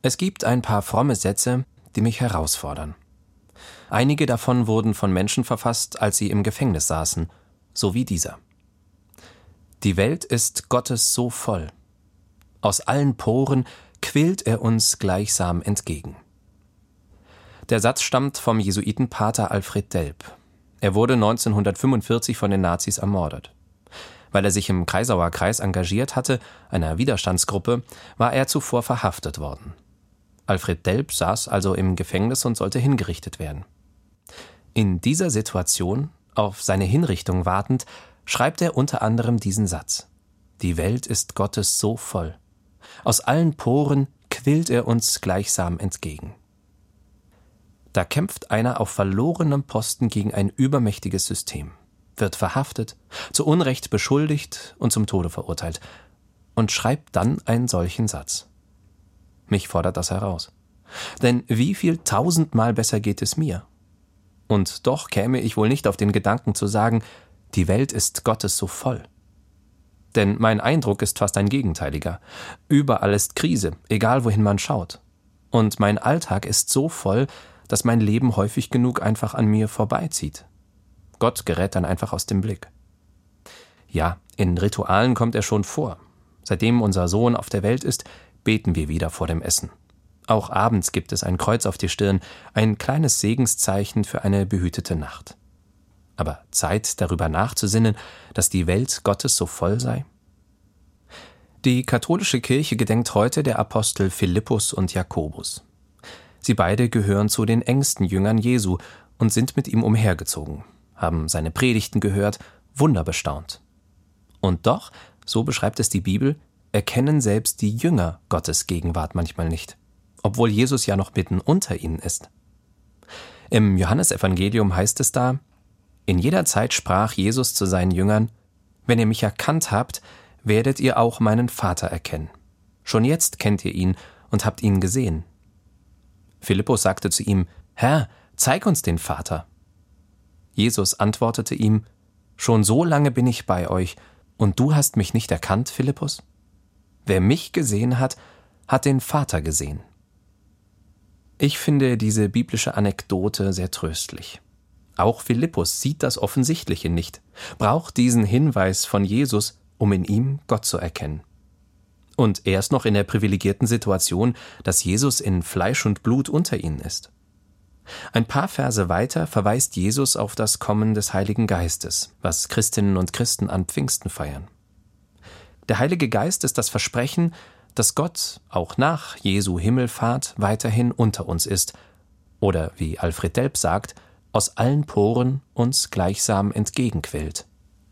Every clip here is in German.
Es gibt ein paar fromme Sätze, die mich herausfordern. Einige davon wurden von Menschen verfasst, als sie im Gefängnis saßen, so wie dieser. Die Welt ist Gottes so voll. Aus allen Poren quillt er uns gleichsam entgegen. Der Satz stammt vom Jesuitenpater Alfred Delp. Er wurde 1945 von den Nazis ermordet. Weil er sich im Kreisauer Kreis engagiert hatte, einer Widerstandsgruppe, war er zuvor verhaftet worden. Alfred Delp saß also im Gefängnis und sollte hingerichtet werden. In dieser Situation, auf seine Hinrichtung wartend, schreibt er unter anderem diesen Satz: Die Welt ist Gottes so voll. Aus allen Poren quillt er uns gleichsam entgegen. Da kämpft einer auf verlorenem Posten gegen ein übermächtiges System, wird verhaftet, zu Unrecht beschuldigt und zum Tode verurteilt und schreibt dann einen solchen Satz. Mich fordert das heraus. Denn wie viel tausendmal besser geht es mir? Und doch käme ich wohl nicht auf den Gedanken zu sagen, die Welt ist Gottes so voll. Denn mein Eindruck ist fast ein gegenteiliger. Überall ist Krise, egal wohin man schaut. Und mein Alltag ist so voll, dass mein Leben häufig genug einfach an mir vorbeizieht. Gott gerät dann einfach aus dem Blick. Ja, in Ritualen kommt er schon vor. Seitdem unser Sohn auf der Welt ist, beten wir wieder vor dem Essen. Auch abends gibt es ein Kreuz auf die Stirn, ein kleines Segenszeichen für eine behütete Nacht. Aber Zeit, darüber nachzusinnen, dass die Welt Gottes so voll sei? Die katholische Kirche gedenkt heute der Apostel Philippus und Jakobus. Sie beide gehören zu den engsten Jüngern Jesu und sind mit ihm umhergezogen, haben seine Predigten gehört, Wunder bestaunt. Und doch, so beschreibt es die Bibel, erkennen selbst die Jünger Gottes Gegenwart manchmal nicht, obwohl Jesus ja noch mitten unter ihnen ist. Im Johannesevangelium heißt es da: In jeder Zeit sprach Jesus zu seinen Jüngern: Wenn ihr mich erkannt habt, werdet ihr auch meinen Vater erkennen. Schon jetzt kennt ihr ihn und habt ihn gesehen. Philippus sagte zu ihm: Herr, zeig uns den Vater. Jesus antwortete ihm: Schon so lange bin ich bei euch, und du hast mich nicht erkannt, Philippus? Wer mich gesehen hat, hat den Vater gesehen. Ich finde diese biblische Anekdote sehr tröstlich. Auch Philippus sieht das Offensichtliche nicht, braucht diesen Hinweis von Jesus, um in ihm Gott zu erkennen. Und er ist noch in der privilegierten Situation, dass Jesus in Fleisch und Blut unter ihnen ist. Ein paar Verse weiter verweist Jesus auf das Kommen des Heiligen Geistes, was Christinnen und Christen an Pfingsten feiern. Der Heilige Geist ist das Versprechen, dass Gott auch nach Jesu Himmelfahrt weiterhin unter uns ist oder, wie Alfred Delp sagt, aus allen Poren uns gleichsam entgegenquillt.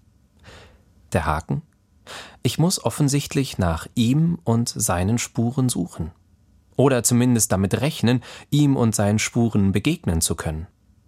Der Haken? Ich muss offensichtlich nach ihm und seinen Spuren suchen. Oder zumindest damit rechnen, ihm und seinen Spuren begegnen zu können.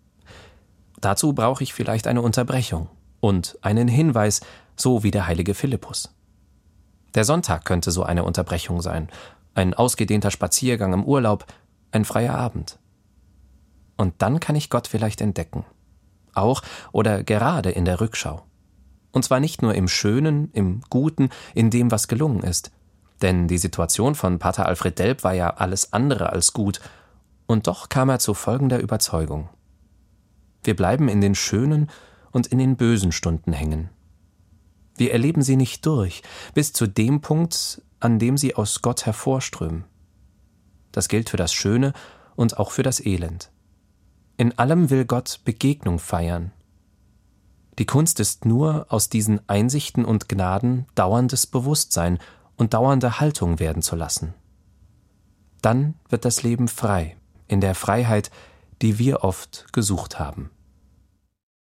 Dazu brauche ich vielleicht eine Unterbrechung und einen Hinweis, so wie der heilige Philippus. Der Sonntag könnte so eine Unterbrechung sein, ein ausgedehnter Spaziergang im Urlaub, ein freier Abend. Und dann kann ich Gott vielleicht entdecken. Auch oder gerade in der Rückschau. Und zwar nicht nur im Schönen, im Guten, in dem, was gelungen ist. Denn die Situation von Pater Alfred Delp war ja alles andere als gut. Und doch kam er zu folgender Überzeugung: Wir bleiben in den schönen und in den bösen Stunden hängen. Wir erleben sie nicht durch, bis zu dem Punkt, an dem sie aus Gott hervorströmen. Das gilt für das Schöne und auch für das Elend. In allem will Gott Begegnung feiern. Die Kunst ist nur, aus diesen Einsichten und Gnaden dauerndes Bewusstsein und dauernde Haltung werden zu lassen. Dann wird das Leben frei, in der Freiheit, die wir oft gesucht haben.